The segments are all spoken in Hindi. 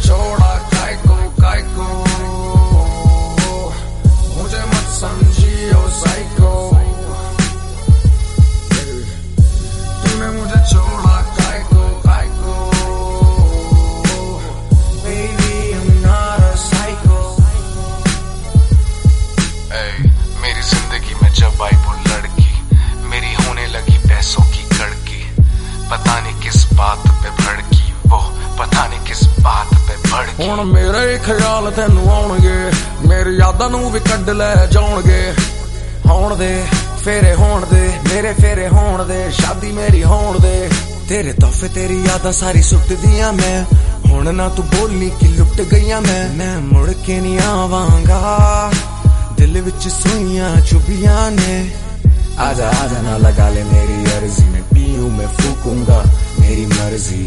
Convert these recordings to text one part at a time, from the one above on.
छोड़ा काय को मुझे मत समझियो साइको। तूने मुझे छोड़ा काय को baby I'm not a psycho। मेरी जिंदगी में जब आई वो लड़की, मेरी होने लगी पैसों की कड़की। पता नहीं किस बात पे भड़की वो, पता नहीं किस बात पे भड़की। हुण मेरे ख्याल तैनू आउणगे, मेरी यादां नू भी कड्ड लै जाउणगे। होण दे फेरे होण दे, मेरे फेरे होण दे, शादी मेरी होण दे। तेरे तोहफे तेरी यादां सारी सुट दियां मैं, हुण ना तू बोली कि लुट गईयां मैं मुड़ के नहीं आवांगा। दिल विच सुइयां चुभियां ने, आजा आजा ना लगा ले मेरी अर्जी, मैं पीऊं मैं फूकूंगा मेरी मर्जी।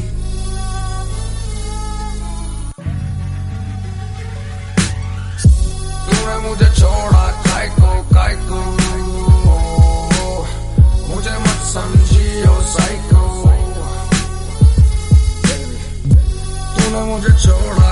तूने मुझे छोड़ा काय को मुझे मत समझियो साइको। तूने मुझे छोड़ा